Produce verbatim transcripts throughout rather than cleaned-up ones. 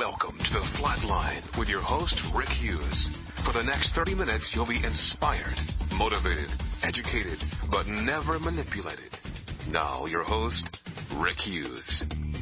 Welcome to The Flatline with your host, Rick Hughes. For the next thirty minutes, you'll be inspired, motivated, educated, but never manipulated. Now, your host, Rick Hughes.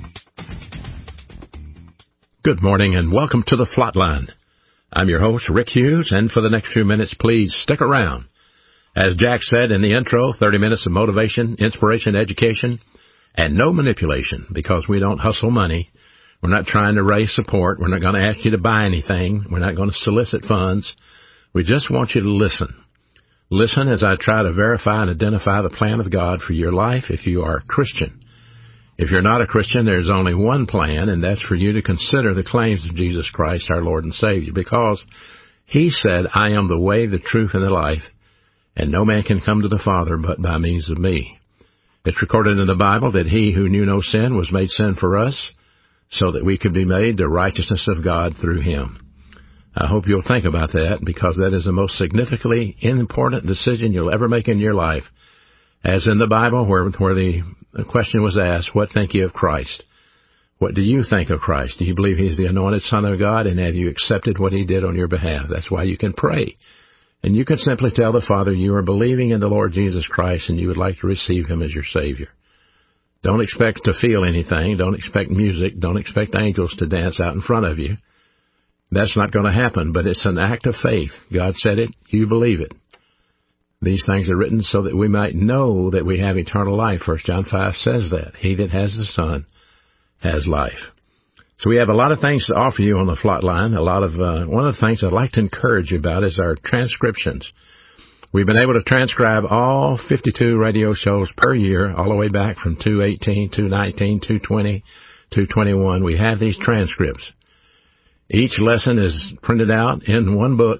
Good morning and welcome to The Flatline. I'm your host, Rick Hughes, and for the next few minutes, please stick around. As Jack said in the intro, thirty minutes of motivation, inspiration, education, and no manipulation, because we don't hustle money. We're not trying to raise support. We're not going to ask you to buy anything. We're not going to solicit funds. We just want you to listen. Listen as I try to verify and identify the plan of God for your life if you are a Christian. If you're not a Christian, there's only one plan, and that's for you to consider the claims of Jesus Christ, our Lord and Savior, because He said, I am the way, the truth, and the life, and no man can come to the Father but by means of me. It's recorded in the Bible that He who knew no sin was made sin for us, so that we could be made the righteousness of God through Him. I hope you'll think about that, because that is the most significantly important decision you'll ever make in your life. As in the Bible, where, where the question was asked, what think you of Christ? What do you think of Christ? Do you believe He's the anointed Son of God, and have you accepted what He did on your behalf? That's why you can pray. And you can simply tell the Father you are believing in the Lord Jesus Christ and you would like to receive Him as your Savior. Don't expect to feel anything. Don't expect music. Don't expect angels to dance out in front of you. That's not going to happen, but it's an act of faith. God said it. You believe it. These things are written so that we might know that we have eternal life. First John five says that. He that has the Son has life. So we have a lot of things to offer you on the Flatline. A lot of uh, one of the things I'd like to encourage you about is our transcriptions. We've been able to transcribe all fifty-two radio shows per year, all the way back from two eighteen, two nineteen, two twenty, two twenty-one. We have these transcripts. Each lesson is printed out in one book,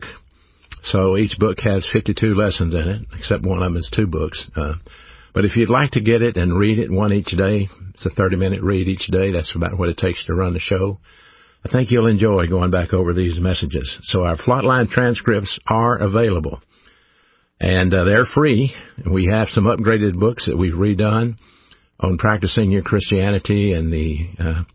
so each book has fifty-two lessons in it, except one of them is two books. Uh, but if you'd like to get it and read it, one each day, it's a thirty-minute read each day. That's about what it takes to run the show. I think you'll enjoy going back over these messages. So our Flatline transcripts are available. And uh, they're free. We have some upgraded books that we've redone on practicing your Christianity and the uh,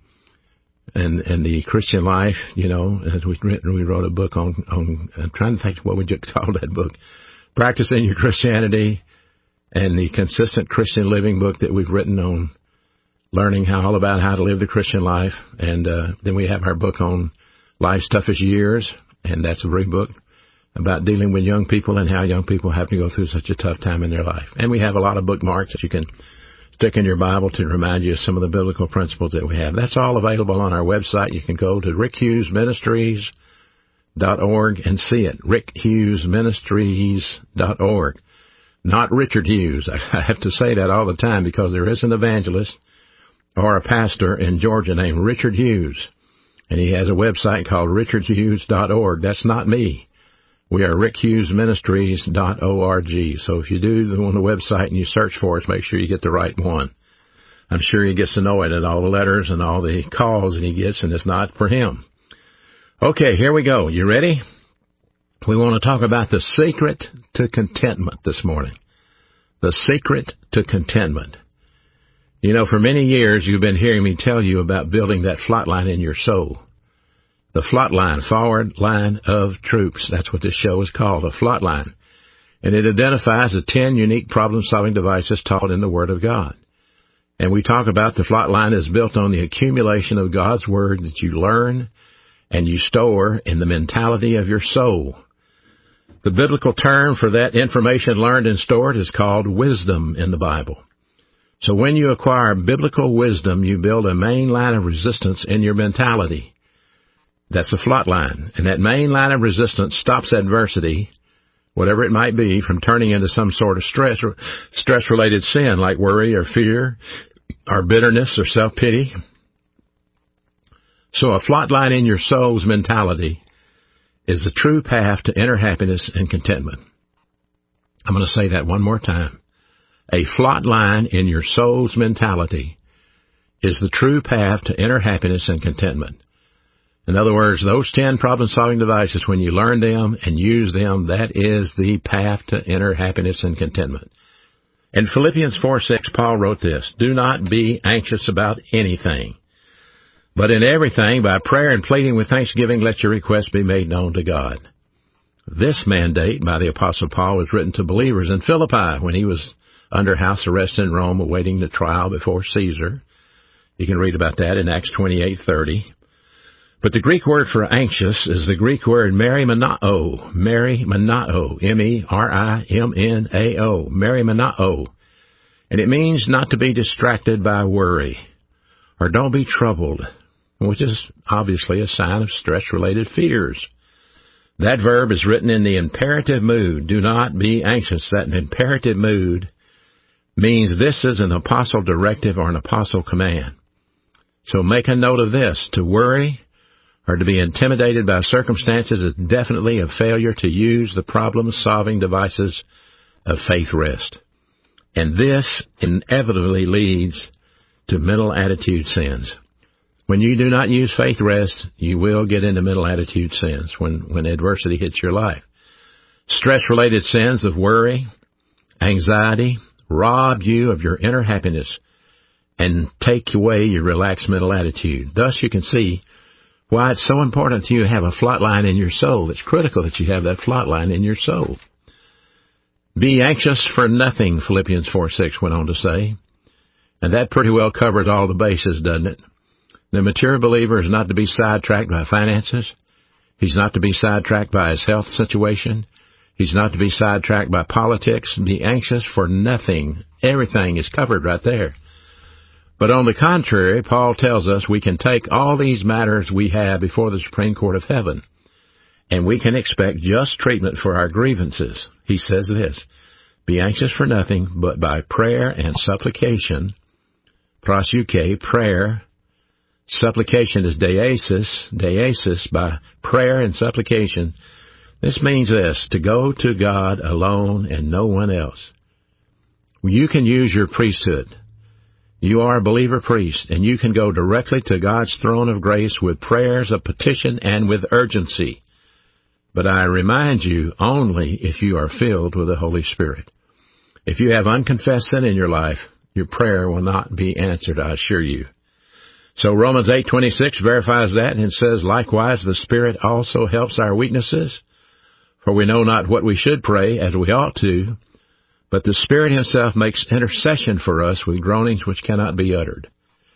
and and the Christian life. You know, as we we wrote a book on on. I'm trying to think what we just called that book, Practicing Your Christianity, and the Consistent Christian Living book that we've written on learning how all about how to live the Christian life. And uh, then we have our book on Life's Toughest Years, and that's a free book about dealing with young people and how young people have to go through such a tough time in their life. And we have a lot of bookmarks that you can stick in your Bible to remind you of some of the biblical principles that we have. That's all available on our website. You can go to rick hughes ministries dot org and see it, rick hughes ministries dot org. Not Richard Hughes. I have to say that all the time because there is an evangelist or a pastor in Georgia named Richard Hughes, and he has a website called richard hughes dot org. That's not me. We are rick hughes ministries dot org. So if you do go on the website and you search for us, make sure you get the right one. I'm sure he gets annoyed at all the letters and all the calls that he gets, and it's not for him. Okay, here we go. You ready? We want to talk about the secret to contentment this morning. The secret to contentment. You know, for many years you've been hearing me tell you about building that flatline in your soul. The Flatline, Forward Line of Troops. That's what this show is called, a Flatline. And it identifies the ten unique problem-solving devices taught in the Word of God. And we talk about the Flatline is built on the accumulation of God's Word that you learn and you store in the mentality of your soul. The biblical term for that information learned and stored is called wisdom in the Bible. So when you acquire biblical wisdom, you build a main line of resistance in your mentality. That's a Flatline. And that main line of resistance stops adversity, whatever it might be, from turning into some sort of stress or stress-related sin like worry or fear or bitterness or self-pity. So a Flatline in your soul's mentality is the true path to inner happiness and contentment. I'm going to say that one more time. A Flatline in your soul's mentality is the true path to inner happiness and contentment. In other words, those ten problem-solving devices, when you learn them and use them, that is the path to inner happiness and contentment. In Philippians four six, Paul wrote this, "Do not be anxious about anything, But in everything, by prayer and pleading with thanksgiving, let your requests be made known to God. This mandate by the Apostle Paul was written to believers in Philippi when he was under house arrest in Rome awaiting the trial before Caesar. You can read about that in Acts twenty-eight thirty. But the Greek word for anxious is the Greek word merimenao, merimenao, M E R I M N A O, merimenao. And it means not to be distracted by worry, or don't be troubled, which is obviously a sign of stress-related fears. That verb is written in the imperative mood. Do not be anxious. That imperative mood means this is an apostle directive or an apostle command. So make a note of this. To worry or to be intimidated by circumstances is definitely a failure to use the problem-solving devices of faith rest. And this inevitably leads to mental attitude sins. When you do not use faith rest, you will get into mental attitude sins when, when adversity hits your life. Stress-related sins of worry, anxiety, rob you of your inner happiness and take away your relaxed mental attitude. Thus, you can see why it's so important to you to have a flat line in your soul. It's critical that you have that flat line in your soul. Be anxious for nothing, Philippians four six went on to say. And that pretty well covers all the bases, doesn't it? The mature believer is not to be sidetracked by finances. He's not to be sidetracked by his health situation. He's not to be sidetracked by politics. Be anxious for nothing. Everything is covered right there. But on the contrary, Paul tells us we can take all these matters we have before the Supreme Court of Heaven, and we can expect just treatment for our grievances. He says this, be anxious for nothing, but by prayer and supplication, prosuke, prayer, supplication is deesis, deesis, by prayer and supplication. This means this, to go to God alone and no one else. You can use your priesthood. You are a believer priest, and you can go directly to God's throne of grace with prayers of petition and with urgency. But I remind you, only if you are filled with the Holy Spirit. If you have unconfessed sin in your life, your prayer will not be answered, I assure you. So Romans eight twenty-six verifies that and says, likewise, the Spirit also helps our weaknesses, for we know not what we should pray as we ought to, but the Spirit Himself makes intercession for us with groanings which cannot be uttered.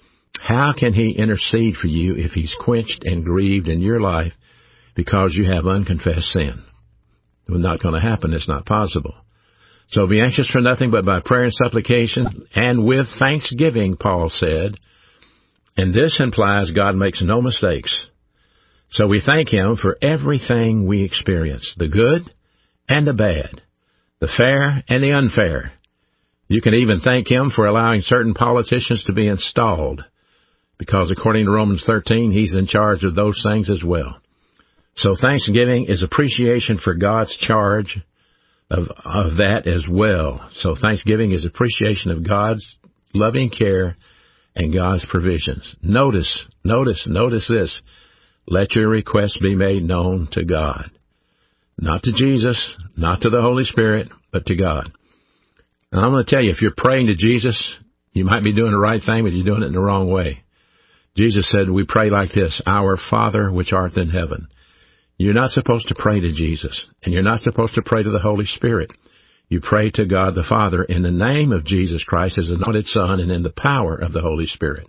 How can He intercede for you if He's quenched and grieved in your life because you have unconfessed sin? It's not going to happen. It's not possible. So be anxious for nothing but by prayer and supplication and with thanksgiving, Paul said. And this implies God makes no mistakes. So we thank Him for everything we experience, the good and the bad, the fair and the unfair. You can even thank Him for allowing certain politicians to be installed, because according to Romans thirteen, He's in charge of those things as well. So thanksgiving is appreciation for God's charge of, of that as well. So thanksgiving is appreciation of God's loving care and God's provisions. Notice, notice, notice this. Let your requests be made known to God. Not to Jesus, not to the Holy Spirit, but to God. And I'm going to tell you, if you're praying to Jesus, you might be doing the right thing, but you're doing it in the wrong way. Jesus said, we pray like this, Our Father which art in heaven. You're not supposed to pray to Jesus, and you're not supposed to pray to the Holy Spirit. You pray to God the Father in the name of Jesus Christ, His anointed Son, and in the power of the Holy Spirit.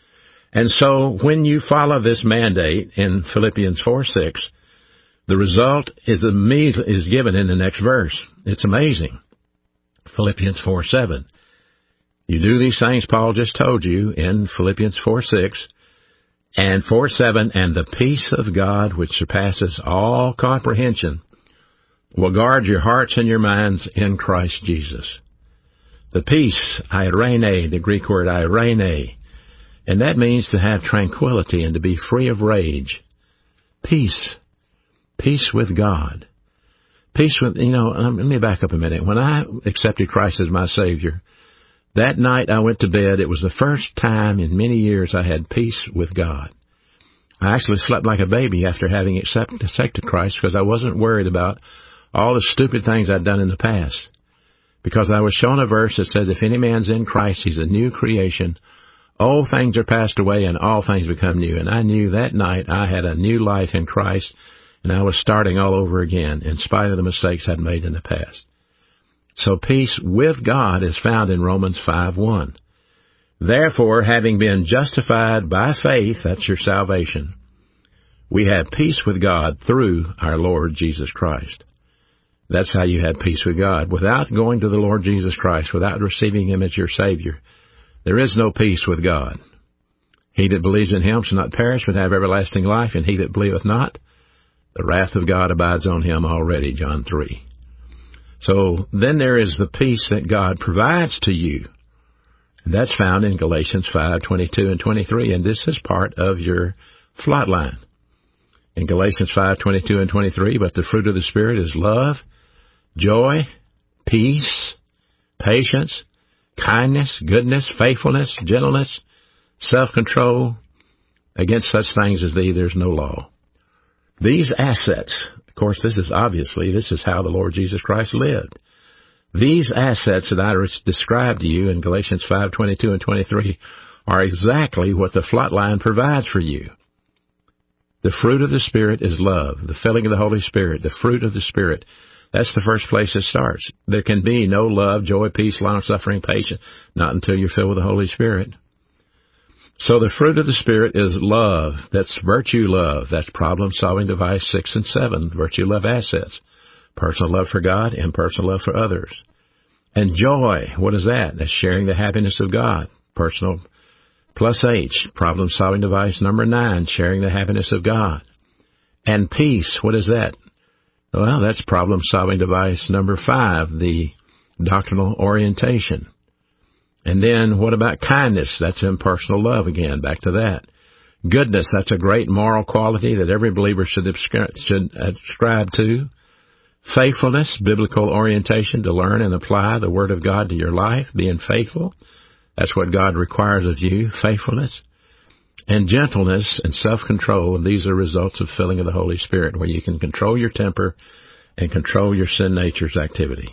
And so when you follow this mandate in Philippians four six, the result is immediately is given in the next verse. It's amazing. Philippians four seven. You do these things Paul just told you in Philippians four six and four seven, and the peace of God which surpasses all comprehension will guard your hearts and your minds in Christ Jesus. The peace, eirene, the Greek word eirene, and that means to have tranquility and to be free of rage. Peace. Peace with God. Peace with, you know, let me back up a minute. When I accepted Christ as my Savior, that night I went to bed. It was the first time in many years I had peace with God. I actually slept like a baby after having accepted, accepted Christ because I wasn't worried about all the stupid things I'd done in the past. Because I was shown a verse that says, if any man's in Christ, he's a new creation. Old things are passed away and all things become new. And I knew that night I had a new life in Christ, and I was starting all over again in spite of the mistakes I'd made in the past. So peace with God is found in Romans five one. Therefore, having been justified by faith, that's your salvation, we have peace with God through our Lord Jesus Christ. That's how you have peace with God. Without going to the Lord Jesus Christ, without receiving Him as your Savior, there is no peace with God. He that believes in Him shall not perish, but have everlasting life, and he that believeth not, the wrath of God abides on him already, John three. So then there is the peace that God provides to you. And that's found in Galatians five twenty-two and twenty-three, and this is part of your flat line. In Galatians five twenty-two and twenty-three, but the fruit of the Spirit is love, joy, peace, patience, kindness, goodness, faithfulness, gentleness, self-control. Against such things as these there's no law. These assets, of course, this is obviously, this is how the Lord Jesus Christ lived. These assets that I described to you in Galatians five twenty-two and twenty-three are exactly what the flat line provides for you. The fruit of the Spirit is love, the filling of the Holy Spirit, the fruit of the Spirit. That's the first place it starts. There can be no love, joy, peace, long-suffering, patience, not until you're filled with the Holy Spirit. So the fruit of the Spirit is love. That's virtue love. That's problem-solving device six and seven, virtue love assets. Personal love for God and personal love for others. And joy, what is that? That's sharing the happiness of God. Personal plus H, problem-solving device number nine, sharing the happiness of God. And peace, what is that? Well, that's problem-solving device number five, the doctrinal orientation. And then what about kindness? That's impersonal love again, back to that. Goodness, that's a great moral quality that every believer should ascribe to. Faithfulness, biblical orientation to learn and apply the Word of God to your life, being faithful. That's what God requires of you, faithfulness. And gentleness and self-control, and these are results of filling of the Holy Spirit, where you can control your temper and control your sin nature's activity.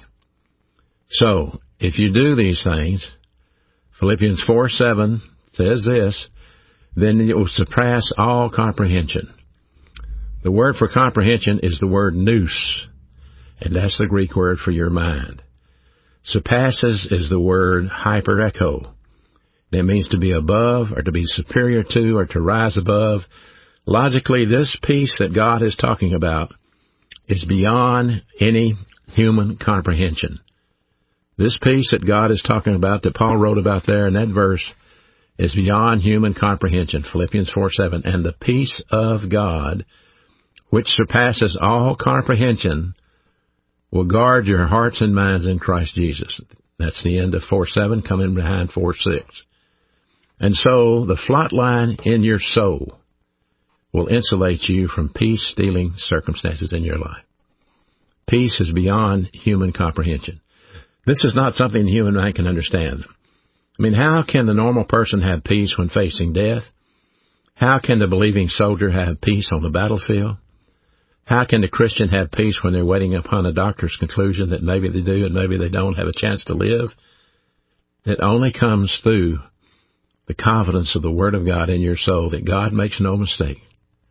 So, if you do these things, Philippians four seven says this, then it will surpass all comprehension. The word for comprehension is the word nous, and that's the Greek word for your mind. Surpasses is the word hyperecho. It means to be above or to be superior to or to rise above. Logically, this peace that God is talking about is beyond any human comprehension. This peace that God is talking about, that Paul wrote about there in that verse, is beyond human comprehension, Philippians four seven. And the peace of God, which surpasses all comprehension, will guard your hearts and minds in Christ Jesus. That's the end of four seven, coming behind four six. And so the flat line in your soul will insulate you from peace-stealing circumstances in your life. Peace is beyond human comprehension. This is not something the human mind can understand. I mean, how can the normal person have peace when facing death? How can the believing soldier have peace on the battlefield? How can the Christian have peace when they're waiting upon a doctor's conclusion that maybe they do and maybe they don't have a chance to live? It only comes through the confidence of the Word of God in your soul that God makes no mistake.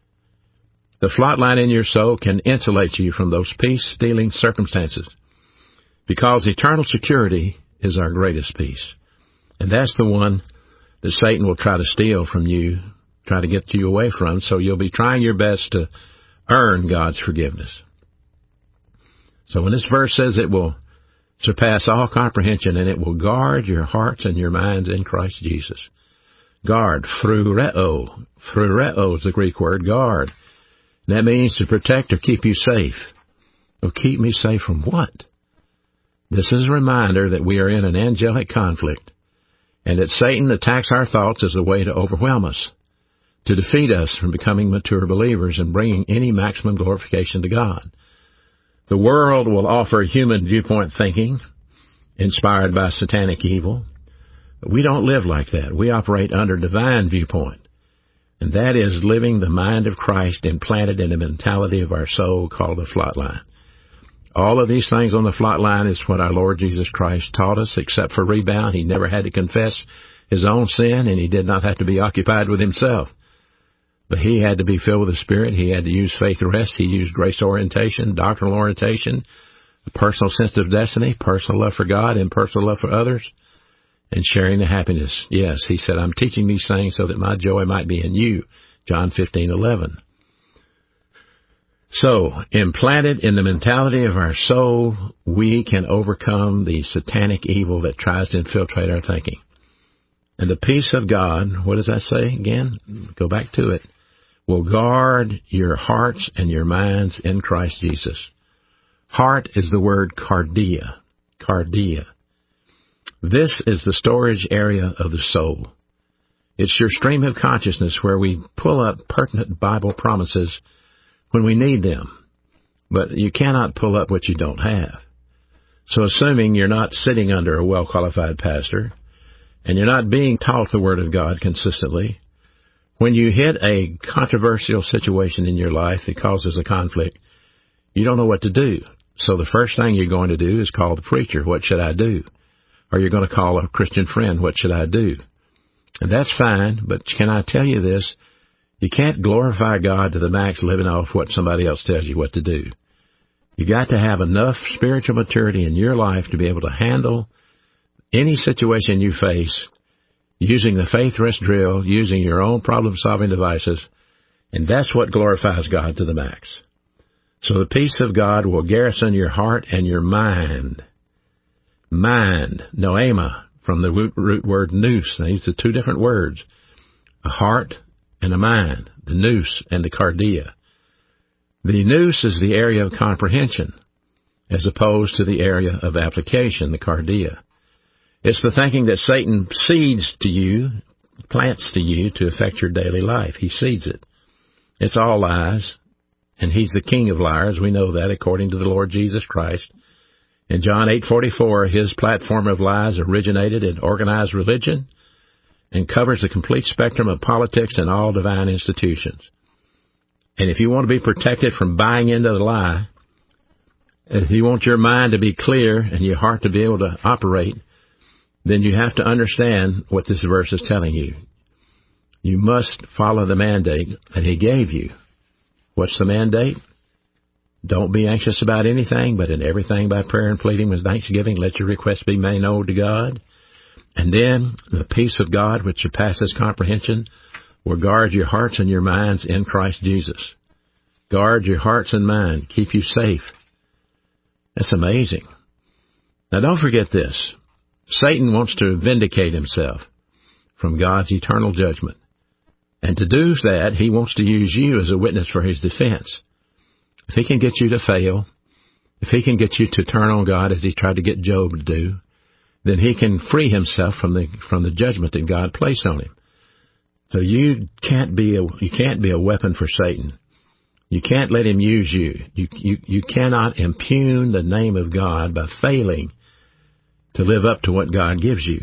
The flat line in your soul can insulate you from those peace-stealing circumstances because eternal security is our greatest peace. And that's the one that Satan will try to steal from you, try to get you away from, so you'll be trying your best to earn God's forgiveness. So when this verse says it will surpass all comprehension and it will guard your hearts and your minds in Christ Jesus. Guard, phroureo. Phroureo is the Greek word, guard. And that means to protect or keep you safe. Well, keep me safe from what? This is a reminder that we are in an angelic conflict and that Satan attacks our thoughts as a way to overwhelm us, to defeat us from becoming mature believers and bringing any maximum glorification to God. The world will offer human viewpoint thinking, inspired by satanic evil. But we don't live like that. We operate under divine viewpoint. And that is living the mind of Christ implanted in the mentality of our soul called the flat line. All of these things on the flat line is what our Lord Jesus Christ taught us, except for rebound. He never had to confess his own sin, and he did not have to be occupied with himself. But he had to be filled with the Spirit. He had to use faith rest. He used grace orientation, doctrinal orientation, a personal sense of destiny, personal love for God, and personal love for others, and sharing the happiness. Yes, he said, I'm teaching these things so that my joy might be in you. John fifteen eleven. So, implanted in the mentality of our soul, we can overcome the satanic evil that tries to infiltrate our thinking. And the peace of God, what does that say again? Go back to it. Will guard your hearts and your minds in Christ Jesus. Heart is the word cardia. Cardia. This is the storage area of the soul. It's your stream of consciousness where we pull up pertinent Bible promises when we need them. But you cannot pull up what you don't have. So assuming you're not sitting under a well-qualified pastor, and you're not being taught the Word of God consistently, when you hit a controversial situation in your life that causes a conflict, you don't know what to do. So the first thing you're going to do is call the preacher, what should I do? Or you're going to call a Christian friend, what should I do? And that's fine, but can I tell you this? You can't glorify God to the max living off what somebody else tells you what to do. You got to have enough spiritual maturity in your life to be able to handle any situation you face using the faith rest drill, using your own problem-solving devices, and that's what glorifies God to the max. So the peace of God will garrison your heart and your mind. Mind, noema, from the root, root word nous. These are two different words, a heart and a mind, the nous and the cardia. The nous is the area of comprehension, as opposed to the area of application, the cardia. It's the thinking that Satan seeds to you, plants to you to affect your daily life. He seeds it. It's all lies, and he's the king of liars. We know that according to the Lord Jesus Christ. In John eight forty-four, his platform of lies originated in organized religion and covers the complete spectrum of politics and all divine institutions. And if you want to be protected from buying into the lie, if you want your mind to be clear and your heart to be able to operate, then you have to understand what this verse is telling you. You must follow the mandate that he gave you. What's the mandate? Don't be anxious about anything, but in everything by prayer and pleading with thanksgiving, let your requests be made known to God. And then the peace of God, which surpasses comprehension, will guard your hearts and your minds in Christ Jesus. Guard your hearts and minds. Keep you safe. That's amazing. Now don't forget this. Satan wants to vindicate himself from God's eternal judgment. And to do that, he wants to use you as a witness for his defense. If he can get you to fail, if he can get you to turn on God as he tried to get Job to do, then he can free himself from the from the judgment that God placed on him. So you can't be a you can't be a weapon for Satan. You can't let him use you. You you you cannot impugn the name of God by failing to live up to what God gives you.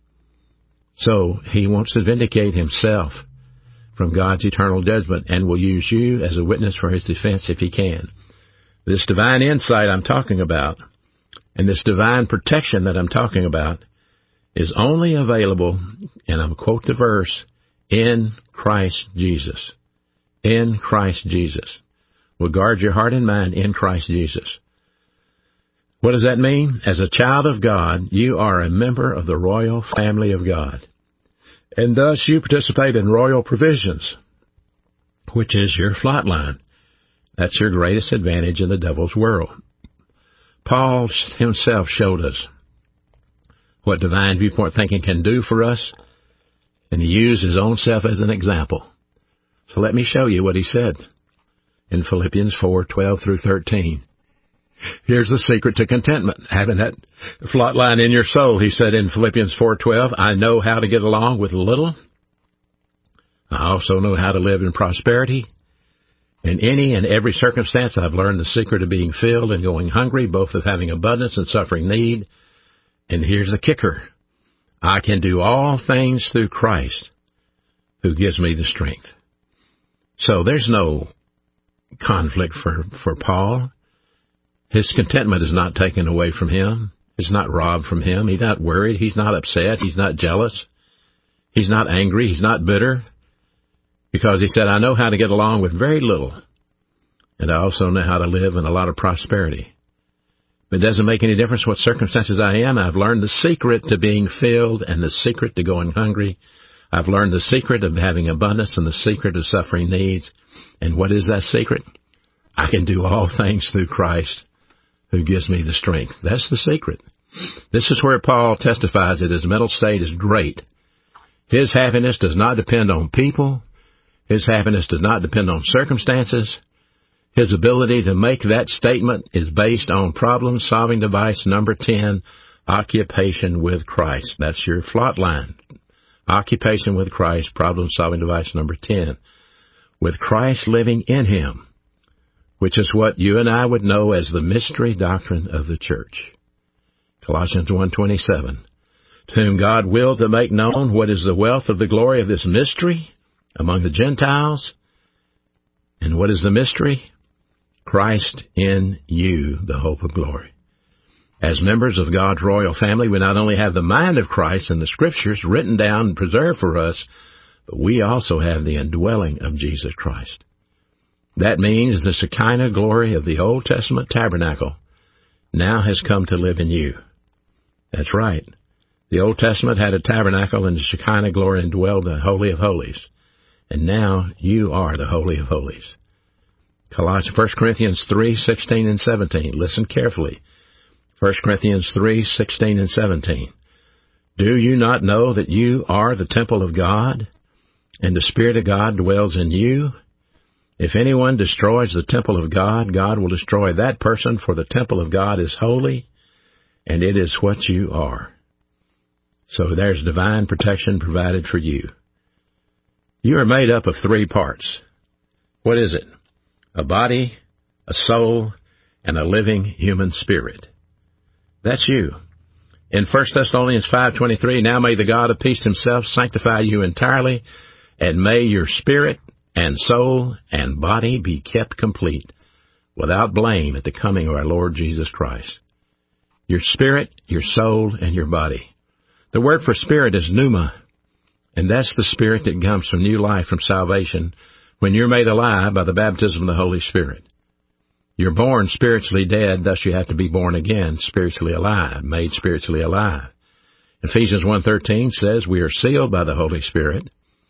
So he wants to vindicate himself from God's eternal judgment and will use you as a witness for his defense if he can. This divine insight I'm talking about and this divine protection that I'm talking about is only available, and I'll quote the verse, in Christ Jesus. In Christ Jesus. Will guard your heart and mind in Christ Jesus. What does that mean? As a child of God, you are a member of the royal family of God. And thus you participate in royal provisions, which is your flight line. That's your greatest advantage in the devil's world. Paul himself showed us what divine viewpoint thinking can do for us, and he used his own self as an example. So let me show you what he said in Philippians four twelve through thirteen. Here's the secret to contentment, having that flight line in your soul. He said in Philippians four twelve, I know how to get along with little. I also know how to live in prosperity. In any and every circumstance, I've learned the secret of being filled and going hungry, both of having abundance and suffering need. And here's the kicker. I can do all things through Christ, who gives me the strength. So there's no conflict for, for Paul. His contentment is not taken away from him. It's not robbed from him. He's not worried. He's not upset. He's not jealous. He's not angry. He's not bitter. Because he said, I know how to get along with very little. And I also know how to live in a lot of prosperity. It doesn't make any difference what circumstances I am. I've learned the secret to being filled and the secret to going hungry. I've learned the secret of having abundance and the secret of suffering needs. And what is that secret? I can do all things through Christ who gives me the strength. That's the secret. This is where Paul testifies that his mental state is great. His happiness does not depend on people. His happiness does not depend on circumstances. His ability to make that statement is based on problem-solving device number ten, occupation with Christ. That's your flot line. Occupation with Christ, problem-solving device number ten. With Christ living in him, which is what you and I would know as the mystery doctrine of the church. Colossians one twenty-seven. To whom God willed to make known what is the wealth of the glory of this mystery among the Gentiles. And what is the mystery? Christ in you, the hope of glory. As members of God's royal family, we not only have the mind of Christ in the Scriptures written down and preserved for us, but we also have the indwelling of Jesus Christ. That means the Shekinah glory of the Old Testament tabernacle now has come to live in you. That's right. The Old Testament had a tabernacle and the Shekinah glory indwelled the Holy of Holies. And now you are the Holy of Holies. Colossians, First Corinthians three sixteen and seventeen. Listen carefully. First Corinthians three sixteen and seventeen. Do you not know that you are the temple of God, and the Spirit of God dwells in you? If anyone destroys the temple of God, God will destroy that person, for the temple of God is holy, and it is what you are. So there's divine protection provided for you. You are made up of three parts. What is it? A body, a soul, and a living human spirit. That's you. In First Thessalonians five twenty-three, now may the God of peace himself sanctify you entirely, and may your spirit and soul and body be kept complete, without blame at the coming of our Lord Jesus Christ. Your spirit, your soul, and your body. The word for spirit is pneuma, and that's the spirit that comes from new life, from salvation, when you're made alive by the baptism of the Holy Spirit. You're born spiritually dead, thus you have to be born again, spiritually alive, made spiritually alive. Ephesians one thirteen says we are sealed by the Holy Spirit,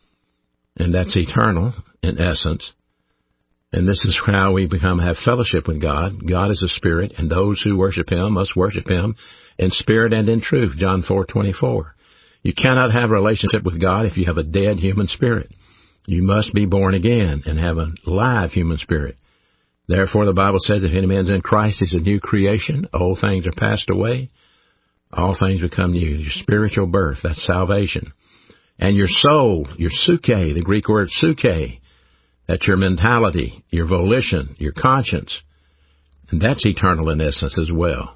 and that's eternal in essence. And this is how we become have fellowship with God. God is a spirit, and those who worship him must worship him in spirit and in truth, John four twenty-four. You cannot have a relationship with God if you have a dead human spirit. You must be born again and have a live human spirit. Therefore, the Bible says, if any man's in Christ, he's a new creation. Old things are passed away. All things become new. Your spiritual birth, that's salvation. And your soul, your suke, the Greek word suke, that's your mentality, your volition, your conscience. And that's eternal in essence as well.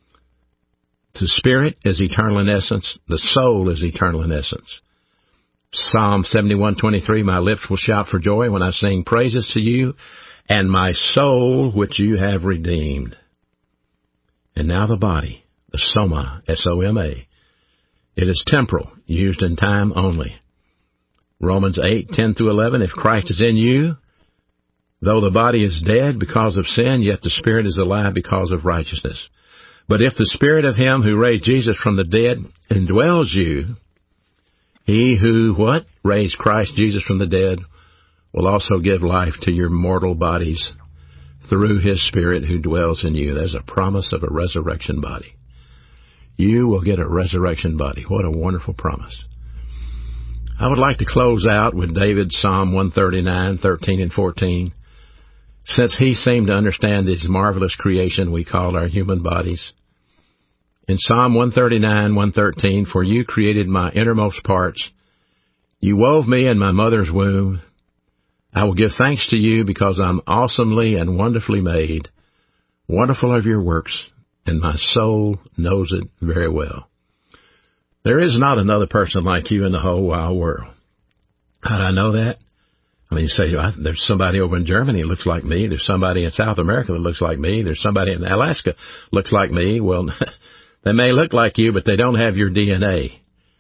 The spirit is eternal in essence. The soul is eternal in essence. Psalm seventy-one twenty-three, my lips will shout for joy when I sing praises to you, and my soul which you have redeemed. And now the body, the soma, S O M A. It is temporal, used in time only. Romans eight ten through eleven, if Christ is in you, though the body is dead because of sin, yet the spirit is alive because of righteousness. But if the spirit of him who raised Jesus from the dead indwells you, he who, what? Raised Christ Jesus from the dead will also give life to your mortal bodies through his Spirit who dwells in you. There's a promise of a resurrection body. You will get a resurrection body. What a wonderful promise. I would like to close out with David's Psalm one thirty-nine, thirteen and fourteen. Since he seemed to understand this marvelous creation we call our human bodies. In Psalm one thirty-nine, one thirteen, for you created my innermost parts. You wove me in my mother's womb. I will give thanks to you because I'm awesomely and wonderfully made. Wonderful are your works, and my soul knows it very well. There is not another person like you in the whole wide world. How do I know that? I mean, you say, there's somebody over in Germany that looks like me. There's somebody in South America that looks like me. There's somebody in Alaska that looks like me. Well, they may look like you, but they don't have your D N A.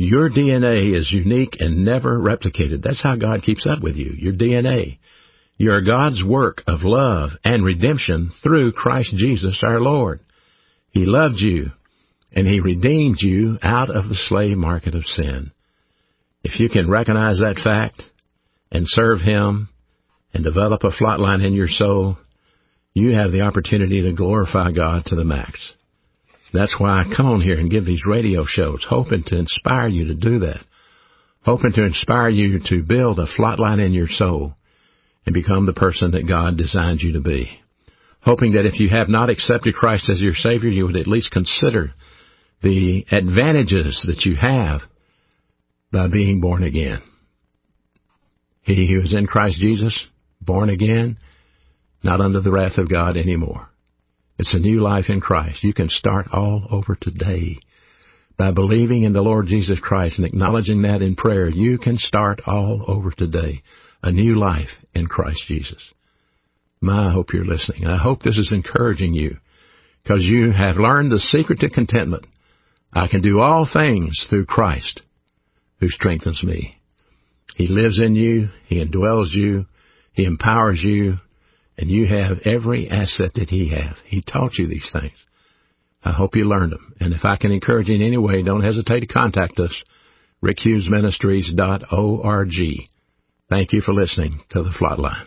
Your D N A is unique and never replicated. That's how God keeps up with you, your D N A. You are God's work of love and redemption through Christ Jesus our Lord. He loved you, and He redeemed you out of the slave market of sin. If you can recognize that fact and serve Him and develop a flat line in your soul, you have the opportunity to glorify God to the max. That's why I come on here and give these radio shows, hoping to inspire you to do that, hoping to inspire you to build a flat line in your soul and become the person that God designed you to be. Hoping that if you have not accepted Christ as your Savior, you would at least consider the advantages that you have by being born again. He who is in Christ Jesus, born again, not under the wrath of God anymore. It's a new life in Christ. You can start all over today. By believing in the Lord Jesus Christ and acknowledging that in prayer, you can start all over today. A new life in Christ Jesus. My, I hope you're listening. I hope this is encouraging you because you have learned the secret to contentment. I can do all things through Christ who strengthens me. He lives in you. He indwells you. He empowers you. And you have every asset that He has. He taught you these things. I hope you learned them. And if I can encourage you in any way, don't hesitate to contact us, rick hughes ministries dot org. Thank you for listening to The Flatline.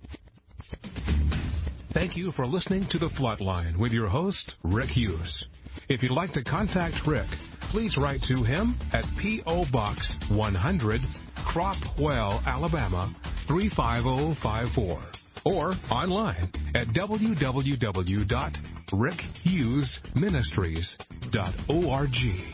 Thank you for listening to The Flatline with your host, Rick Hughes. If you'd like to contact Rick, please write to him at P O. Box one hundred, Cropwell, Alabama three five zero five four, or online at w w w dot rick hughes ministries dot org.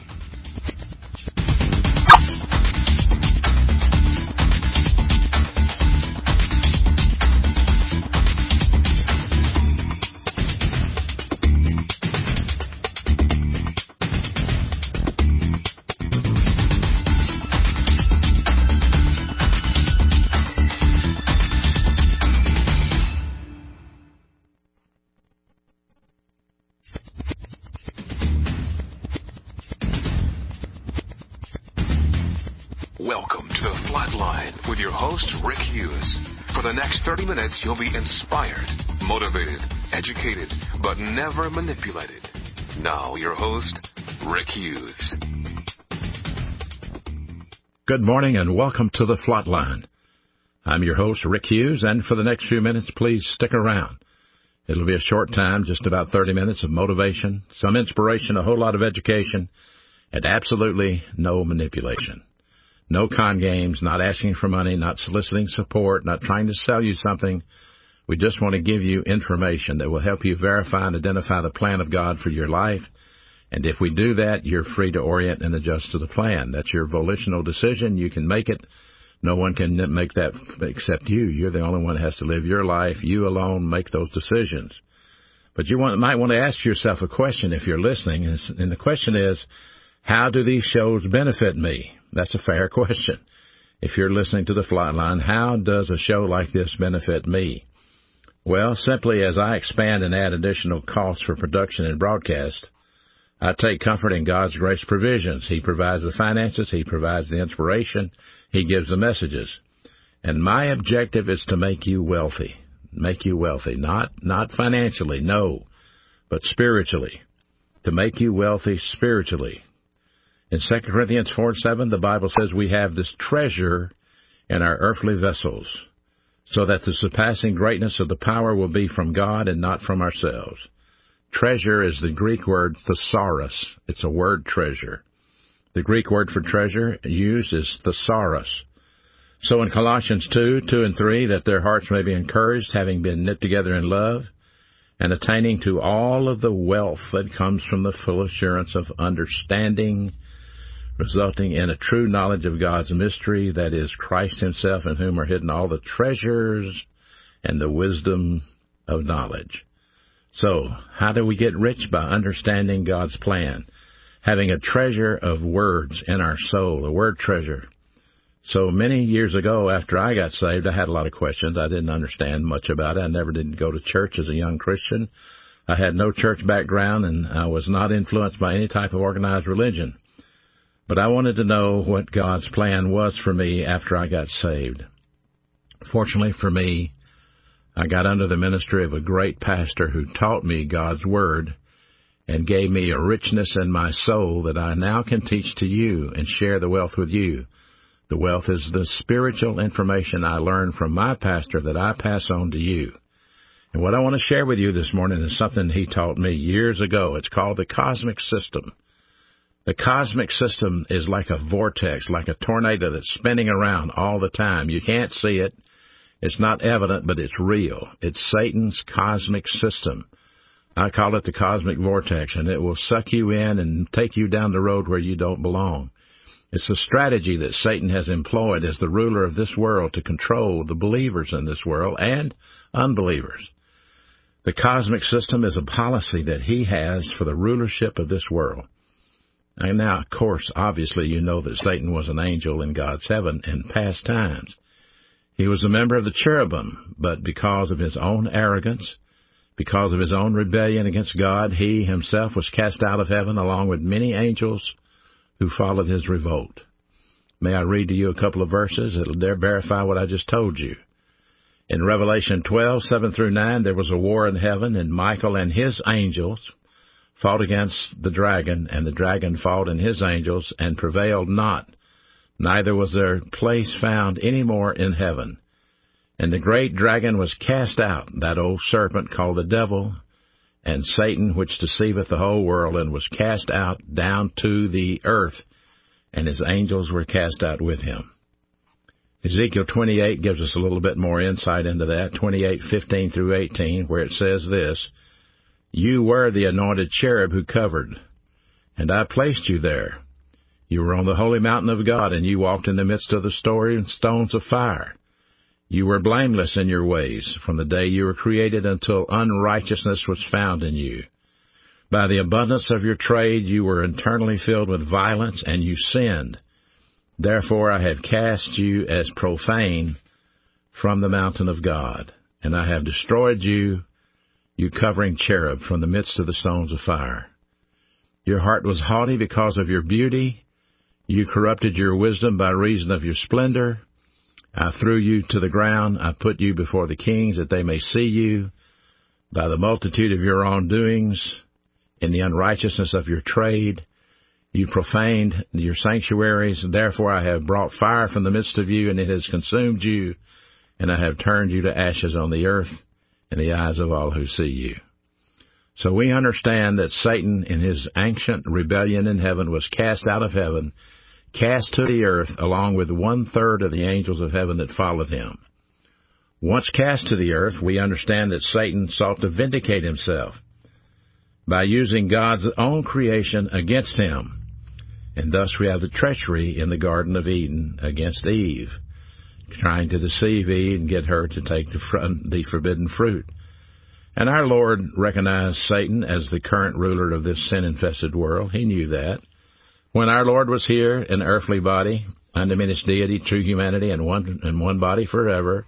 Welcome to The Flatline with your host, Rick Hughes. For the next thirty minutes, you'll be inspired, motivated, educated, but never manipulated. Now, your host, Rick Hughes. Good morning and welcome to The Flatline. I'm your host, Rick Hughes, and for the next few minutes, please stick around. It'll be a short time, just about thirty minutes of motivation, some inspiration, a whole lot of education, and absolutely no manipulation. No con games, not asking for money, not soliciting support, not trying to sell you something. We just want to give you information that will help you verify and identify the plan of God for your life. And if we do that, you're free to orient and adjust to the plan. That's your volitional decision. You can make it. No one can make that except you. You're the only one that has to live your life. You alone make those decisions. But you want, might want to ask yourself a question if you're listening. And the question is, how do these shows benefit me? That's a fair question. If you're listening to The Flatline, how does a show like this benefit me? Well, simply as I expand and add additional costs for production and broadcast, I take comfort in God's grace provisions. He provides the finances. He provides the inspiration. He gives the messages. And my objective is to make you wealthy. Make you wealthy. Not, not financially, no, but spiritually. To make you wealthy spiritually. In Second Corinthians four seven, the Bible says we have this treasure in our earthly vessels, so that the surpassing greatness of the power will be from God and not from ourselves. Treasure is the Greek word thesaurus. It's a word treasure. The Greek word for treasure used is thesaurus. So in Colossians two, two and three, that their hearts may be encouraged, having been knit together in love, and attaining to all of the wealth that comes from the full assurance of understanding, resulting in a true knowledge of God's mystery, that is Christ Himself, in whom are hidden all the treasures and the wisdom of knowledge. So, how do we get rich? By understanding God's plan, having a treasure of words in our soul, a word treasure. So many years ago, after I got saved, I had a lot of questions. I didn't understand much about it. I never did go to church as a young Christian. I had no church background, and I was not influenced by any type of organized religion. But I wanted to know what God's plan was for me after I got saved. Fortunately for me, I got under the ministry of a great pastor who taught me God's Word and gave me a richness in my soul that I now can teach to you and share the wealth with you. The wealth is the spiritual information I learned from my pastor that I pass on to you. And what I want to share with you this morning is something he taught me years ago. It's called the cosmic system. The cosmic system is like a vortex, like a tornado that's spinning around all the time. You can't see it. It's not evident, but it's real. It's Satan's cosmic system. I call it the cosmic vortex, and it will suck you in and take you down the road where you don't belong. It's a strategy that Satan has employed as the ruler of this world to control the believers in this world and unbelievers. The cosmic system is a policy that he has for the rulership of this world. And now, of course, obviously you know that Satan was an angel in God's heaven in past times. He was a member of the cherubim, but because of his own arrogance, because of his own rebellion against God, he himself was cast out of heaven along with many angels who followed his revolt. May I read to you a couple of verses? It'll verify what I just told you. In Revelation twelve, seven through nine, there was a war in heaven, and Michael and his angels fought against the dragon, and the dragon fought and his angels, and prevailed not. Neither was their place found any more in heaven. And the great dragon was cast out, that old serpent called the devil, and Satan, which deceiveth the whole world, and was cast out down to the earth, and his angels were cast out with him. Ezekiel twenty-eight gives us a little bit more insight into that, twenty-eight, fifteen through eighteen, where it says this, You were the anointed cherub who covered, and I placed you there. You were on the holy mountain of God, and you walked in the midst of the stones of fire. You were blameless in your ways from the day you were created until unrighteousness was found in you. By the abundance of your trade you were internally filled with violence, and you sinned. Therefore I have cast you as profane from the mountain of God, and I have destroyed you, you covering cherub, from the midst of the stones of fire. Your heart was haughty because of your beauty. You corrupted your wisdom by reason of your splendor. I threw you to the ground. I put you before the kings that they may see you. By the multitude of your wrongdoings, in the unrighteousness of your trade, you profaned your sanctuaries. Therefore I have brought fire from the midst of you, and it has consumed you, and I have turned you to ashes on the earth in the eyes of all who see you. So we understand that Satan, in his ancient rebellion in heaven, was cast out of heaven, cast to the earth, along with one-third of the angels of heaven that followed him. Once cast to the earth, we understand that Satan sought to vindicate himself by using God's own creation against him. And thus we have the treachery in the Garden of Eden against Eve, trying to deceive Eve and get her to take the, fr- the forbidden fruit. And our Lord recognized Satan as the current ruler of this sin-infested world. He knew that. When our Lord was here in earthly body, undiminished deity, true humanity, and one, and one body forever,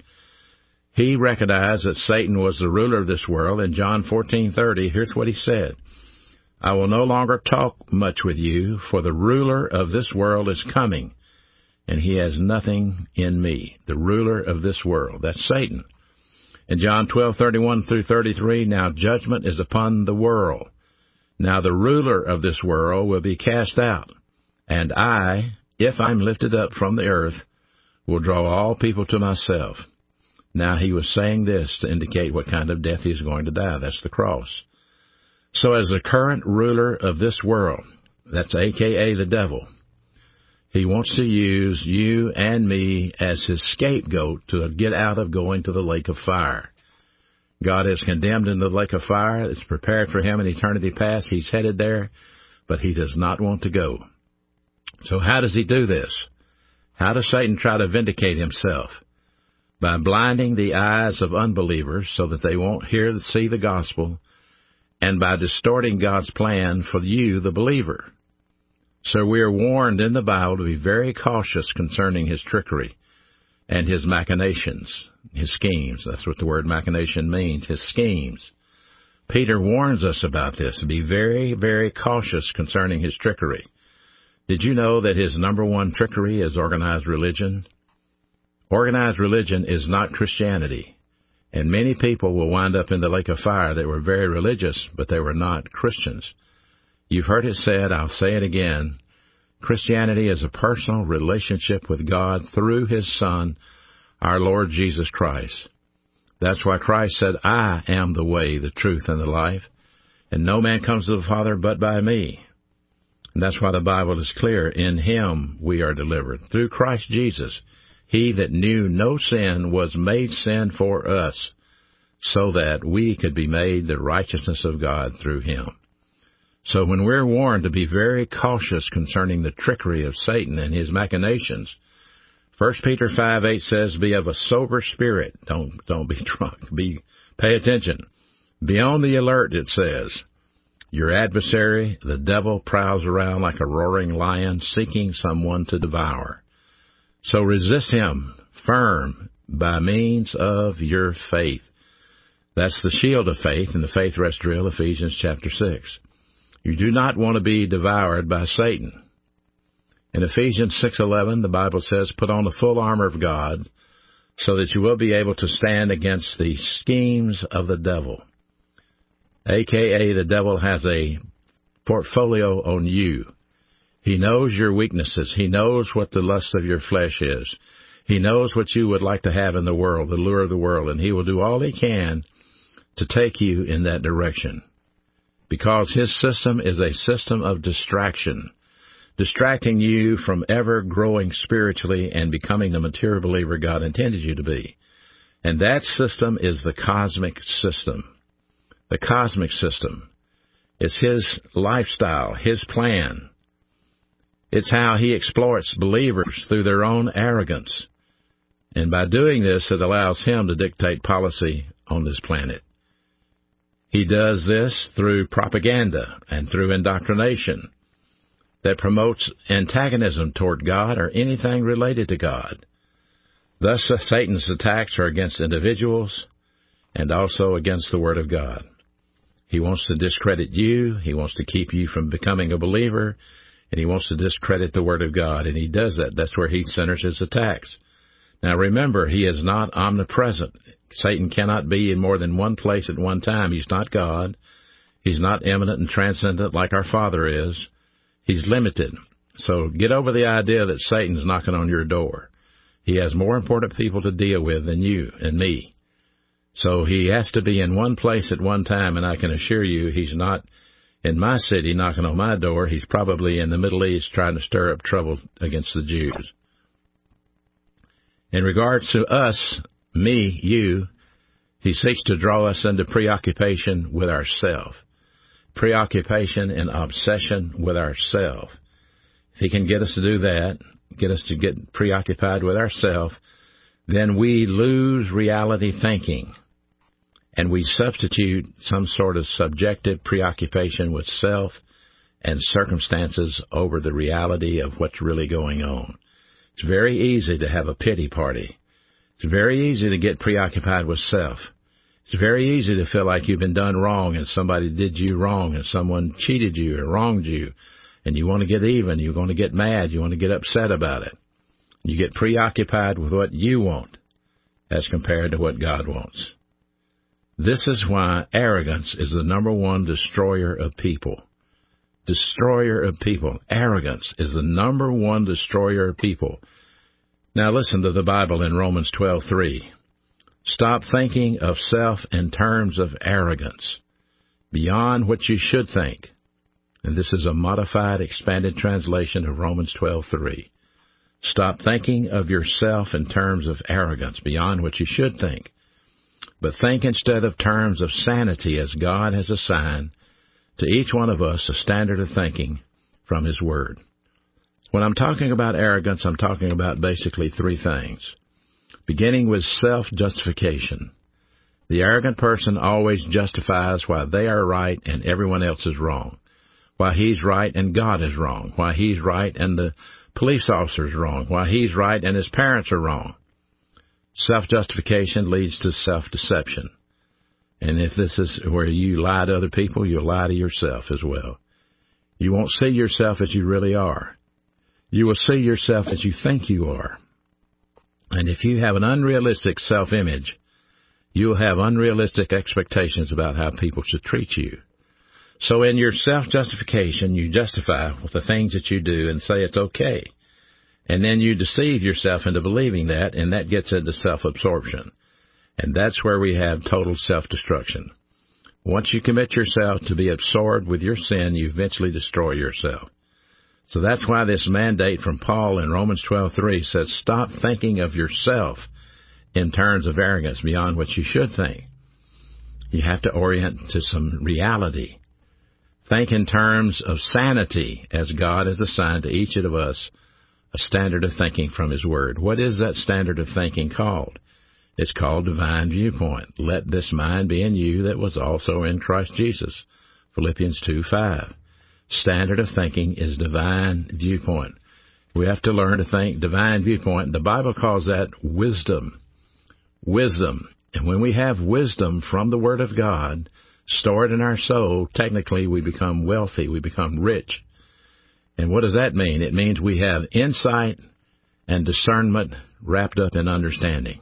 he recognized that Satan was the ruler of this world. In John fourteen thirty, here's what he said, I will no longer talk much with you, for the ruler of this world is coming, and he has nothing in me. The ruler of this world, that's Satan. In John twelve thirty-one through thirty-three, now judgment is upon the world. Now the ruler of this world will be cast out, and I, if I'm lifted up from the earth, will draw all people to myself. Now he was saying this to indicate what kind of death he's going to die. That's the cross. So as the current ruler of this world, that's A K A the devil, he wants to use you and me as his scapegoat to get out of going to the lake of fire. God is condemned in the lake of fire. It's prepared for him in eternity past. He's headed there, but he does not want to go. So how does he do this? How does Satan try to vindicate himself? By blinding the eyes of unbelievers so that they won't hear and see the gospel, and by distorting God's plan for you, the believer. So we are warned in the Bible to be very cautious concerning his trickery and his machinations, his schemes. That's what the word machination means, his schemes. Peter warns us about this, to be very, very cautious concerning his trickery. Did you know that his number one trickery is organized religion? Organized religion is not Christianity, and many people will wind up in the lake of fire that were very religious, but they were not Christians. You've heard it said, I'll say it again, Christianity is a personal relationship with God through His Son, our Lord Jesus Christ. That's why Christ said, I am the way, the truth, and the life, and no man comes to the Father but by me. And that's why the Bible is clear. In Him we are delivered. Through Christ Jesus, He that knew no sin was made sin for us, so that we could be made the righteousness of God through Him. So when we're warned to be very cautious concerning the trickery of Satan and his machinations, First Peter five eight says, be of a sober spirit. Don't, don't be drunk. Be, pay attention. Be on the alert, it says. Your adversary, the devil, prowls around like a roaring lion, seeking someone to devour. So resist him firm by means of your faith. That's the shield of faith in the Faith Rest Drill, Ephesians chapter six. You do not want to be devoured by Satan. In Ephesians six eleven, the Bible says, put on the full armor of God so that you will be able to stand against the schemes of the devil. A K A the devil has a portfolio on you. He knows your weaknesses. He knows what the lust of your flesh is. He knows what you would like to have in the world, the lure of the world, and he will do all he can to take you in that direction. Because his system is a system of distraction, distracting you from ever growing spiritually and becoming the mature believer God intended you to be. And that system is the cosmic system. The cosmic system. It's his lifestyle, his plan. It's how he exploits believers through their own arrogance. And by doing this, it allows him to dictate policy on this planet. He does this through propaganda and through indoctrination that promotes antagonism toward God or anything related to God. Thus, Satan's attacks are against individuals and also against the Word of God. He wants to discredit you. He wants to keep you from becoming a believer. And he wants to discredit the Word of God. And he does that. That's where he centers his attacks. Now remember, he is not omnipresent. Satan cannot be in more than one place at one time. He's not God. He's not immanent and transcendent like our Father is. He's limited. So get over the idea that Satan's knocking on your door. He has more important people to deal with than you and me. So he has to be in one place at one time, and I can assure you he's not in my city knocking on my door. He's probably in the Middle East trying to stir up trouble against the Jews. In regards to us, me, you, he seeks to draw us into preoccupation with ourself. Preoccupation and obsession with ourself. If he can get us to do that, get us to get preoccupied with ourself, then we lose reality thinking. And we substitute some sort of subjective preoccupation with self and circumstances over the reality of what's really going on. It's very easy to have a pity party. It's very easy to get preoccupied with self. It's very easy to feel like you've been done wrong and somebody did you wrong and someone cheated you or wronged you, and you want to get even, you want to get mad, you want to get upset about it. You get preoccupied with what you want as compared to what God wants. This is why arrogance is the number one destroyer of people. Destroyer of people. Arrogance is the number one destroyer of people. Now listen to the Bible in Romans twelve three. Stop thinking of self in terms of arrogance, beyond what you should think. And this is a modified, expanded translation of Romans twelve three. Stop thinking of yourself in terms of arrogance, beyond what you should think. But think instead of terms of sanity as God has assigned to each one of us a standard of thinking from His Word. When I'm talking about arrogance, I'm talking about basically three things. Beginning with self-justification. The arrogant person always justifies why they are right and everyone else is wrong. Why he's right and God is wrong. Why he's right and the police officer is wrong. Why he's right and his parents are wrong. Self-justification leads to self-deception. And if this is where you lie to other people, you'll lie to yourself as well. You won't see yourself as you really are. You will see yourself as you think you are. And if you have an unrealistic self-image, you will have unrealistic expectations about how people should treat you. So in your self-justification, you justify with the things that you do and say it's okay. And then you deceive yourself into believing that, and that gets into self-absorption. And that's where we have total self-destruction. Once you commit yourself to be absorbed with your sin, you eventually destroy yourself. So that's why this mandate from Paul in Romans twelve three says, stop thinking of yourself in terms of arrogance beyond what you should think. You have to orient to some reality. Think in terms of sanity, as God has assigned to each of us a standard of thinking from His Word. What is that standard of thinking called? It's called divine viewpoint. Let this mind be in you that was also in Christ Jesus. Philippians two five. Standard of thinking is divine viewpoint. We have to learn to think divine viewpoint. The Bible calls that wisdom. Wisdom. And when we have wisdom from the Word of God stored in our soul, technically we become wealthy, we become rich. And what does that mean? It means we have insight and discernment wrapped up in understanding.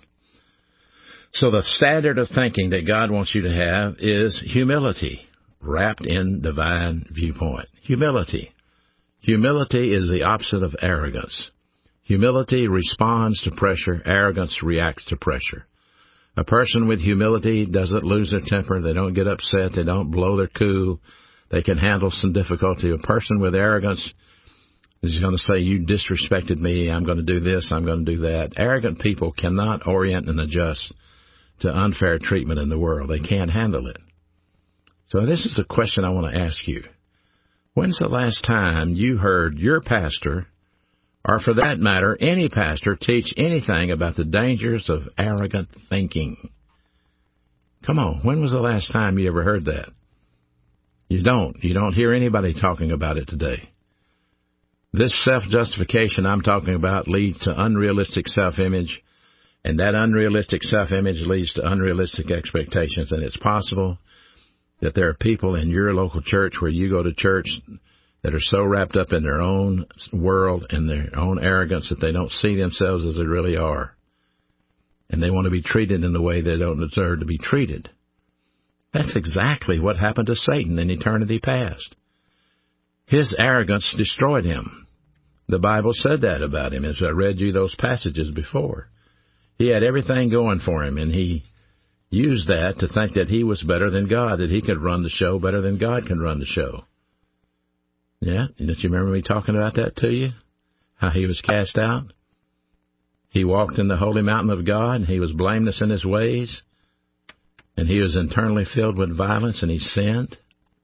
So the standard of thinking that God wants you to have is humility, wrapped in divine viewpoint. Humility. Humility is the opposite of arrogance. Humility responds to pressure. Arrogance reacts to pressure. A person with humility doesn't lose their temper. They don't get upset. They don't blow their cool. They can handle some difficulty. A person with arrogance is going to say, you disrespected me. I'm going to do this. I'm going to do that. Arrogant people cannot orient and adjust to unfair treatment in the world. They can't handle it. So this is a question I want to ask you. When's the last time you heard your pastor, or for that matter, any pastor, teach anything about the dangers of arrogant thinking? Come on, when was the last time you ever heard that? You don't. You don't hear anybody talking about it today. This self-justification I'm talking about leads to unrealistic self-image, and that unrealistic self-image leads to unrealistic expectations, and it's possible that there are people in your local church where you go to church that are so wrapped up in their own world and their own arrogance that they don't see themselves as they really are. And they want to be treated in the way they don't deserve to be treated. That's exactly what happened to Satan in eternity past. His arrogance destroyed him. The Bible said that about him, as I read you those passages before. He had everything going for him, and he used that to think that he was better than God, that he could run the show better than God can run the show. Yeah, don't you remember me talking about that to you? How he was cast out? He walked in the holy mountain of God, and he was blameless in his ways, and he was internally filled with violence, and he sinned.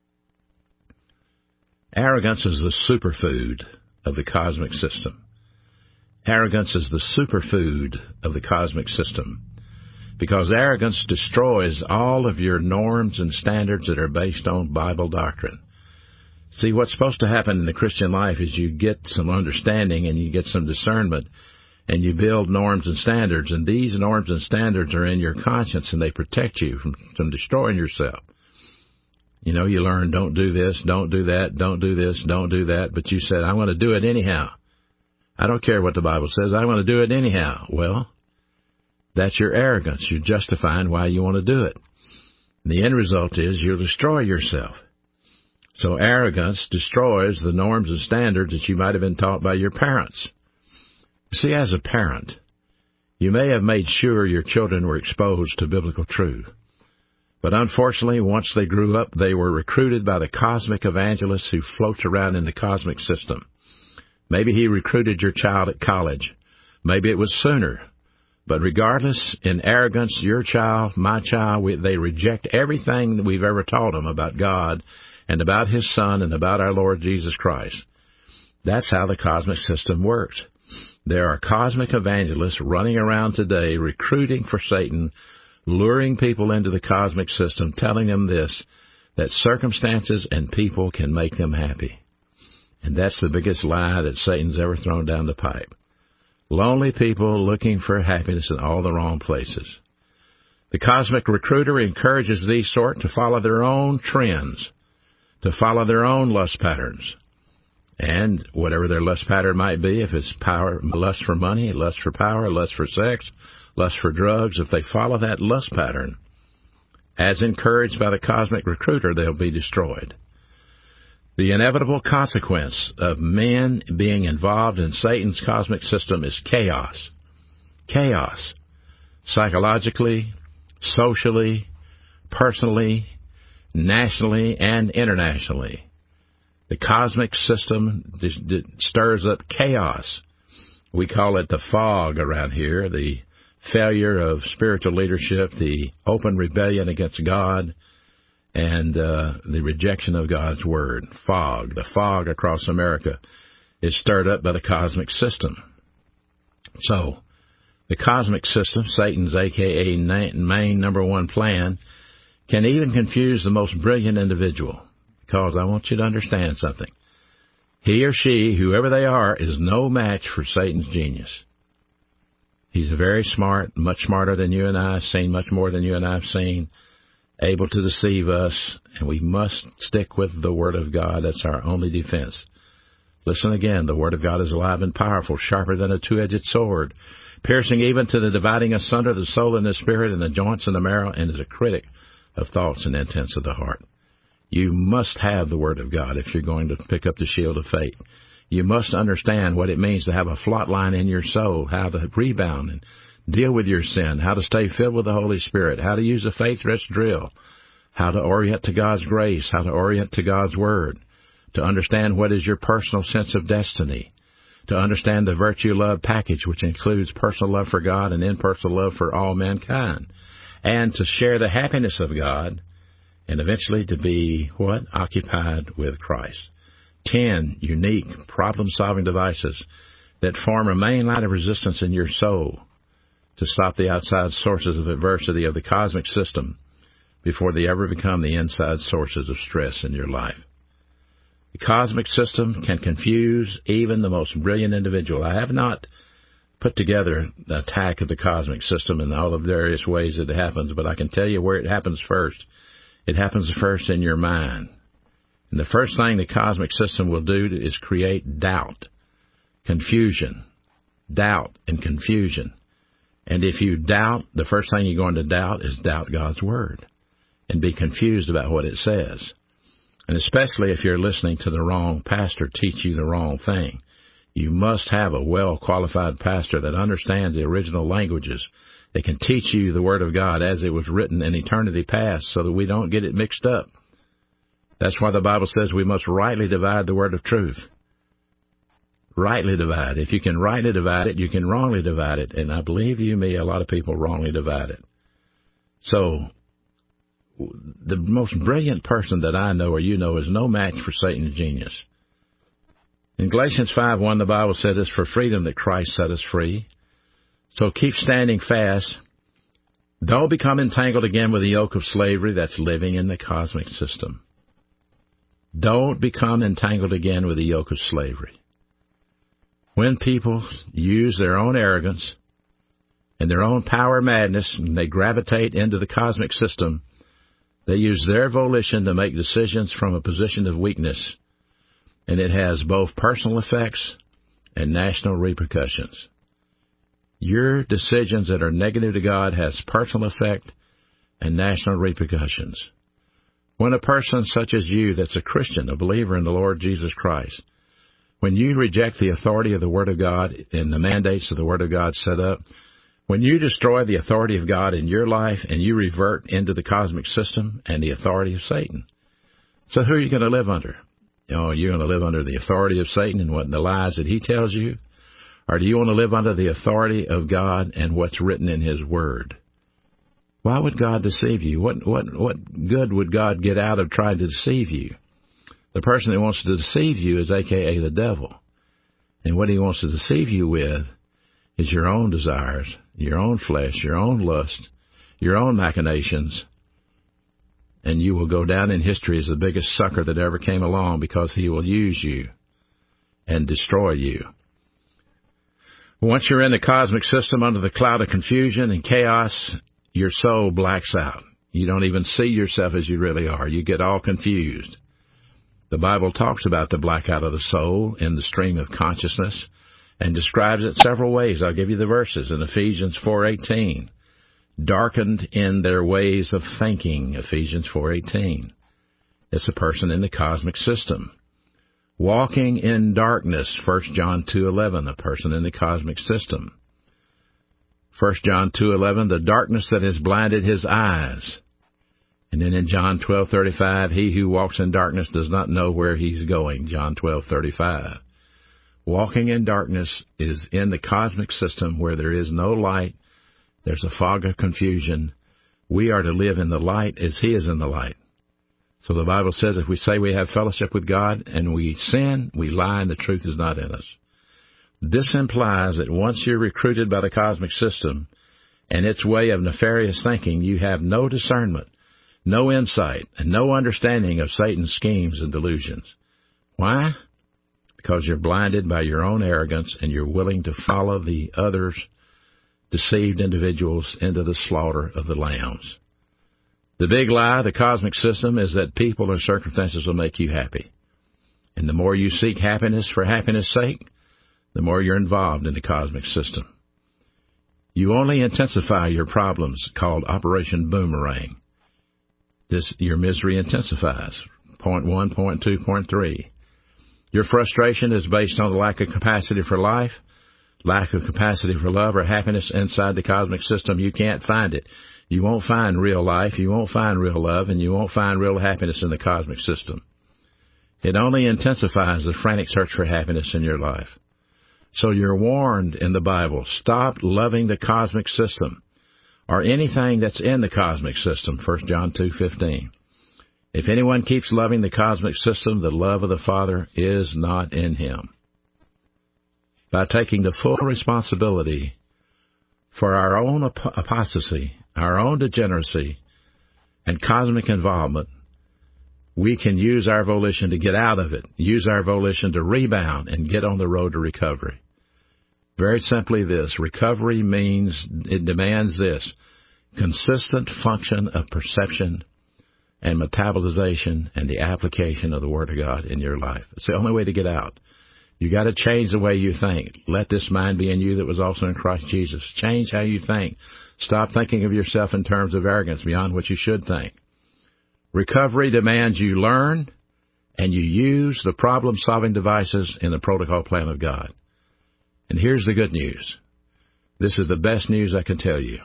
Arrogance is the superfood of the cosmic system. Arrogance is the superfood of the cosmic system. Because arrogance destroys all of your norms and standards that are based on Bible doctrine. See, what's supposed to happen in the Christian life is you get some understanding and you get some discernment and you build norms and standards, and these norms and standards are in your conscience and they protect you from, from destroying yourself. You know, you learn, don't do this, don't do that, don't do this, don't do that, but you said, I'm going to do it anyhow. I don't care what the Bible says, I want to do it anyhow. Well, that's your arrogance. You're justifying why you want to do it. And the end result is you'll destroy yourself. So arrogance destroys the norms and standards that you might have been taught by your parents. See, as a parent, you may have made sure your children were exposed to biblical truth. But unfortunately, once they grew up, they were recruited by the cosmic evangelist who floats around in the cosmic system. Maybe he recruited your child at college. Maybe it was sooner. But regardless, in arrogance, your child, my child, we, they reject everything that we've ever taught them about God and about His Son and about our Lord Jesus Christ. That's how the cosmic system works. There are cosmic evangelists running around today recruiting for Satan, luring people into the cosmic system, telling them this, that circumstances and people can make them happy. And that's the biggest lie that Satan's ever thrown down the pipe. Lonely people looking for happiness in all the wrong places. The cosmic recruiter encourages these sort to follow their own trends, to follow their own lust patterns. And whatever their lust pattern might be, if it's power, lust for money, lust for power, lust for sex, lust for drugs, if they follow that lust pattern, as encouraged by the cosmic recruiter, they'll be destroyed. The inevitable consequence of men being involved in Satan's cosmic system is chaos. Chaos. Psychologically, socially, personally, nationally, and internationally. The cosmic system stirs up chaos. We call it the fog around here, the failure of spiritual leadership, the open rebellion against God, and uh, the rejection of God's Word. Fog. The fog across America is stirred up by the cosmic system. So, the cosmic system, Satan's a k a main number one plan, can even confuse the most brilliant individual. Because I want you to understand something. He or she, whoever they are, is no match for Satan's genius. He's very smart, much smarter than you and I have seen, much more than you and I have seen, able to deceive us, and we must stick with the Word of God. That's our only defense. Listen again, the Word of God is alive and powerful, sharper than a two-edged sword, piercing even to the dividing asunder the soul and the spirit and the joints and the marrow, and is a critic of thoughts and intents of the heart. You must have the Word of God if you're going to pick up the shield of faith. You must understand what it means to have a flot line in your soul, how to rebound and deal with your sin, how to stay filled with the Holy Spirit, how to use a faith rest drill, how to orient to God's grace, how to orient to God's Word, to understand what is your personal sense of destiny, to understand the virtue love package, which includes personal love for God and impersonal love for all mankind, and to share the happiness of God, and eventually to be, what? Occupied with Christ. Ten unique problem-solving devices that form a main line of resistance in your soul to stop the outside sources of adversity of the cosmic system before they ever become the inside sources of stress in your life. The cosmic system can confuse even the most brilliant individual. I have not put together the attack of the cosmic system in all the various ways that it happens, but I can tell you where it happens first. It happens first in your mind. And the first thing the cosmic system will do is create doubt, confusion, doubt and confusion. And if you doubt, the first thing you're going to doubt is doubt God's Word and be confused about what it says. And especially if you're listening to the wrong pastor teach you the wrong thing. You must have a well-qualified pastor that understands the original languages. They can teach you the Word of God as it was written in eternity past so that we don't get it mixed up. That's why the Bible says we must rightly divide the word of truth. Rightly divide. If you can rightly divide it, you can wrongly divide it. And I believe you me, a lot of people wrongly divide it. So, the most brilliant person that I know or you know is no match for Satan's genius. In Galatians five one, the Bible said it's for freedom that Christ set us free. So keep standing fast. Don't become entangled again with the yoke of slavery that's living in the cosmic system. Don't become entangled again with the yoke of slavery. When people use their own arrogance and their own power madness and they gravitate into the cosmic system, they use their volition to make decisions from a position of weakness. And it has both personal effects and national repercussions. Your decisions that are negative to God has personal effect and national repercussions. When a person such as you that's a Christian, a believer in the Lord Jesus Christ, when you reject the authority of the Word of God and the mandates of the Word of God set up, when you destroy the authority of God in your life and you revert into the cosmic system and the authority of Satan, so who are you going to live under? You know, you're going to live under the authority of Satan and what the lies that he tells you? Or do you want to live under the authority of God and what's written in His Word? Why would God deceive you? What what what good would God get out of trying to deceive you? The person that wants to deceive you is a k a the devil. And what he wants to deceive you with is your own desires, your own flesh, your own lust, your own machinations. And you will go down in history as the biggest sucker that ever came along because he will use you and destroy you. Once you're in the cosmic system under the cloud of confusion and chaos, your soul blacks out. You don't even see yourself as you really are. You get all confused. The Bible talks about the blackout of the soul in the stream of consciousness and describes it several ways. I'll give you the verses. In Ephesians four eighteen, darkened in their ways of thinking, Ephesians four eighteen. It's a person in the cosmic system. Walking in darkness, First John two eleven, a person in the cosmic system. First John two eleven, the darkness that has blinded his eyes. And then in John twelve thirty-five, he who walks in darkness does not know where he's going, John twelve thirty-five. Walking in darkness is in the cosmic system where there is no light. There's a fog of confusion. We are to live in the light as he is in the light. So the Bible says if we say we have fellowship with God and we sin, we lie and the truth is not in us. This implies that once you're recruited by the cosmic system and its way of nefarious thinking, you have no discernment, no insight, and no understanding of Satan's schemes and delusions. Why? Because you're blinded by your own arrogance and you're willing to follow the others, deceived individuals, into the slaughter of the lambs. The big lie of the cosmic system is that people or circumstances will make you happy. And the more you seek happiness for happiness' sake, the more you're involved in the cosmic system. You only intensify your problems, called Operation Boomerang. This, your misery intensifies. Point one, point two, point three. Your frustration is based on the lack of capacity for life, lack of capacity for love or happiness inside the cosmic system. You can't find it. You won't find real life, you won't find real love, and you won't find real happiness in the cosmic system. It only intensifies the frantic search for happiness in your life. So you're warned in the Bible, stop loving the cosmic system or anything that's in the cosmic system, First John two fifteen. If anyone keeps loving the cosmic system, the love of the Father is not in him. By taking the full responsibility for our own ap- apostasy, our own degeneracy, and cosmic involvement, we can use our volition to get out of it, use our volition to rebound and get on the road to recovery. Very simply this, recovery means, it demands this, consistent function of perception and metabolization and the application of the Word of God in your life. It's the only way to get out. You got to change the way you think. Let this mind be in you that was also in Christ Jesus. Change how you think. Stop thinking of yourself in terms of arrogance beyond what you should think. Recovery demands you learn and you use the problem-solving devices in the protocol plan of God. And here's the good news. This is the best news I can tell you.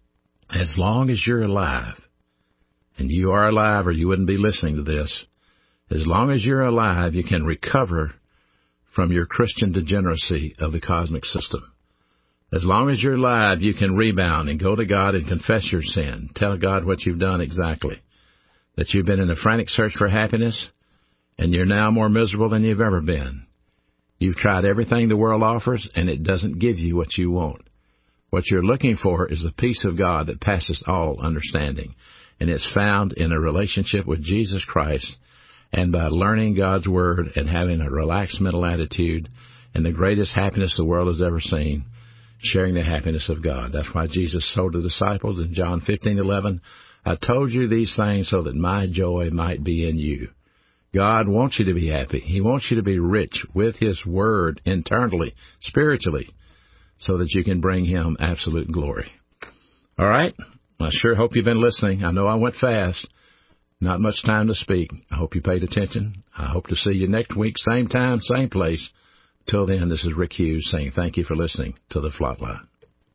As long as you're alive, and you are alive or you wouldn't be listening to this, as long as you're alive, you can recover from your Christian degeneracy of the cosmic system. As long as you're alive, you can rebound and go to God and confess your sin. Tell God what you've done exactly. That you've been in a frantic search for happiness, and you're now more miserable than you've ever been. You've tried everything the world offers, and it doesn't give you what you want. What you're looking for is the peace of God that passes all understanding, and it's found in a relationship with Jesus Christ and by learning God's Word and having a relaxed mental attitude and the greatest happiness the world has ever seen, sharing the happiness of God. That's why Jesus told the disciples in John fifteen eleven, I told you these things so that my joy might be in you. God wants you to be happy. He wants you to be rich with His Word internally, spiritually, so that you can bring Him absolute glory. All right? I sure hope you've been listening. I know I went fast. Not much time to speak. I hope you paid attention. I hope to see you next week, same time, same place. Till then, this is Rick Hughes saying thank you for listening to The Flatline.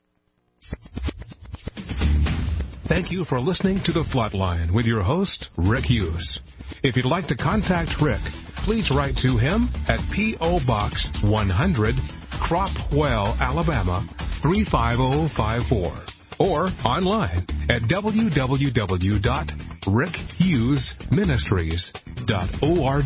Thank you for listening to The Flatline with your host, Rick Hughes. If you'd like to contact Rick, please write to him at P O. Box one hundred, Cropwell, Alabama three five zero five four, or online at w w w dot rick hughes ministries dot org.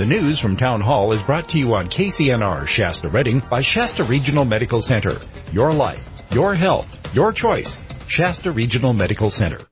The news from Town Hall is brought to you on K C N R Shasta Redding by Shasta Regional Medical Center. Your life, your health, your choice. Shasta Regional Medical Center.